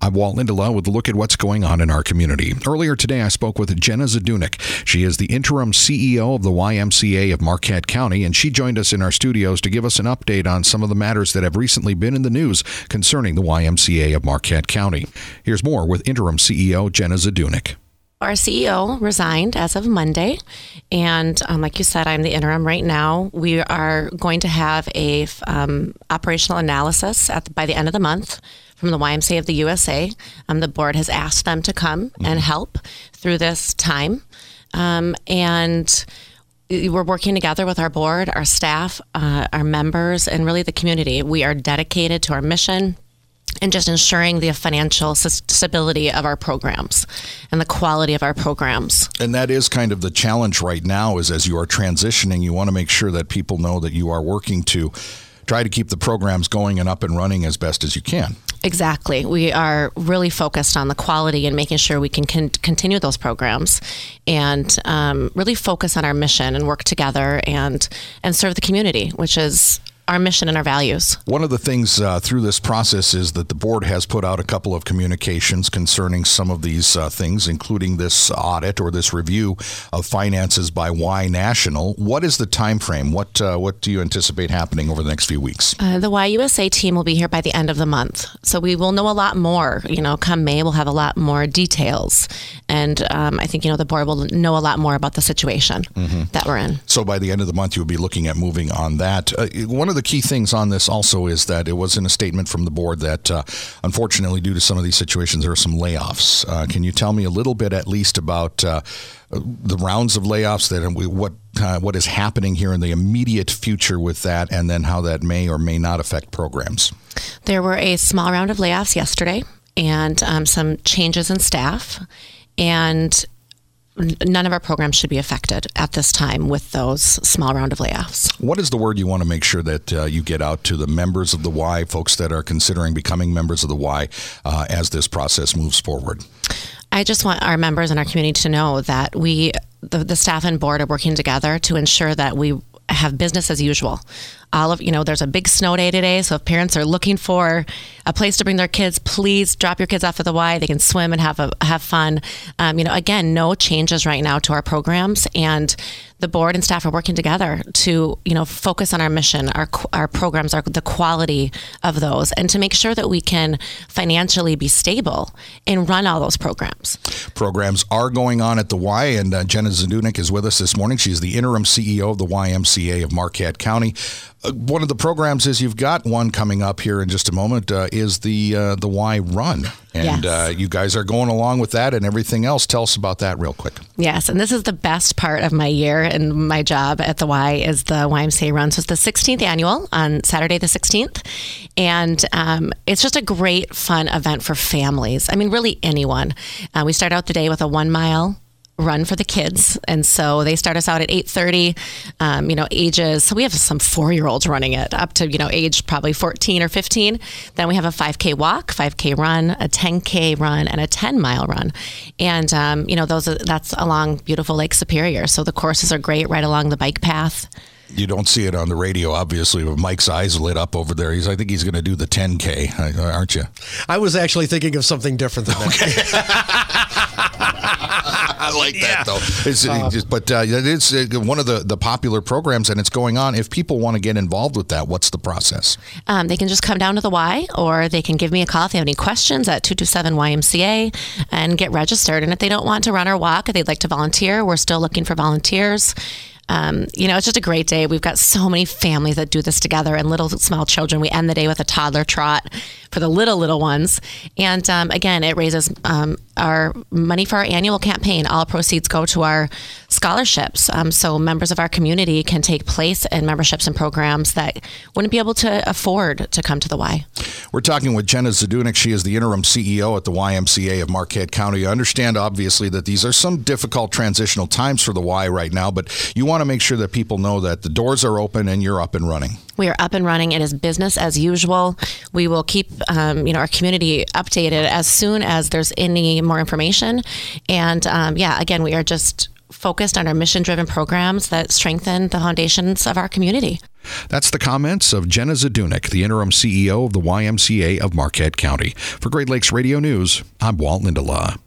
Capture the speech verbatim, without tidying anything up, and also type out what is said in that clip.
I'm Walt Lindela with a look at what's going on in our community. Earlier today, I spoke with Jenna Zdunek. She is the interim C E O of the Y M C A of Marquette County, and she joined us in our studios to give us an update on some of the matters that have recently been in the news concerning the Y M C A of Marquette County. Here's more with interim C E O Jenna Zdunek. Our C E O resigned as of Monday, and um, like you said, I'm the interim right now. We are going to have a um, operational analysis at the, by the end of the month from the Y M C A of the U S A. Um, the board has asked them to come mm-hmm. and help through this time, um, and we're working together with our board, our staff, uh, our members, and really the community. We are dedicated to our mission and just ensuring the financial stability of our programs and the quality of our programs. And that is kind of the challenge right now, is as you are transitioning, you want to make sure that people know that you are working to try to keep the programs going and up and running as best as you can. Exactly. We are really focused on the quality and making sure we can con- continue those programs and um, really focus on our mission and work together and, and serve the community, which is our mission and our values. One of the things uh, through this process is that the board has put out a couple of communications concerning some of these uh, things, including this audit or this review of finances by Y National. What is the time frame? What uh, what do you anticipate happening over the next few weeks? Uh, the Y U S A team will be here by the end of the month, so we will know a lot more. You know, come May, we'll have a lot more details, and um, I think you know the board will know a lot more about the situation mm-hmm. that we're in. So by the end of the month, you'll be looking at moving on that. Uh, one of the key things on this also is that it was in a statement from the board that uh, unfortunately, due to some of these situations, there are some layoffs. Uh, can you tell me a little bit at least about uh, the rounds of layoffs, that what uh, what is happening here in the immediate future with that, and then how that may or may not affect programs? There were a small round of layoffs yesterday and um, some changes in staff, and none of our programs should be affected at this time with those small round of layoffs. What is the word you want to make sure that uh, you get out to the members of the Y, folks that are considering becoming members of the Y uh, as this process moves forward? I just want our members and our community to know that we, the, the staff and board, are working together to ensure that we have business as usual. All of, you know, there's a big snow day today, so if parents are looking for a place to bring their kids, please drop your kids off at the Y. They can swim and have a, have fun. Um, you know, again, no changes right now to our programs, and the board and staff are working together to, you know, focus on our mission, our our programs, our, the quality of those, and to make sure that we can financially be stable and run all those programs. Programs are going on at the Y, and uh, Jenna Zdunek is with us this morning. She's the interim C E O of the Y M C A of Marquette County. Uh, one of the programs is, you've got one coming up here in just a moment, uh, is the uh, the Y Run. And yes. uh, you guys are going along with that and everything else. Tell us about that real quick. Yes, and this is the best part of my year and my job at the Y, is the Y M C A Run. So it's the sixteenth annual on Saturday the sixteenth. And um, it's just a great, fun event for families. I mean, really anyone. Uh, we start out the day with a one mile run for the kids, and so they start us out at eight thirty. Um, you know, ages, so we have some four-year-olds running it up to, you know, age probably fourteen or fifteen. Then we have a five K walk, five K run, a ten K run, and a ten mile run. And um, you know, those are, that's along beautiful Lake Superior, so the courses are great right along the bike path. You don't see it on the radio, obviously, but Mike's eyes lit up over there. He's, I think he's going to do the ten K, aren't you? I was actually thinking of something different than that. Okay. I like yeah. that, though. It's, uh, it's, but uh, it's one of the, the popular programs, and it's going on. If people want to get involved with that, what's the process? Um, they can just come down to the Y, or they can give me a call if they have any questions at two two seven Y M C A and get registered. And if they don't want to run or walk, if they'd like to volunteer, we're still looking for volunteers. Um, you know, it's just a great day. We've got so many families that do this together, and little small children. We end the day with a toddler trot for the little, little ones. And um, again, it raises um, our money for our annual campaign. All proceeds go to our scholarships. Um, so members of our community can take place in memberships and programs that wouldn't be able to afford to come to the Y. We're talking with Jenna Zdunek. She is the interim C E O at the Y M C A of Marquette County. I understand, obviously, that these are some difficult transitional times for the Y right now, but you want to make sure that people know that the doors are open and you're up and running. We are up and running. It is business as usual. We will keep um, you know, our community updated as soon as there's any more information. And um, yeah, again, we are just focused on our mission-driven programs that strengthen the foundations of our community. That's the comments of Jenna Zadunik, the interim C E O of the Y M C A of Marquette County. For Great Lakes Radio News, I'm Walt Lindela.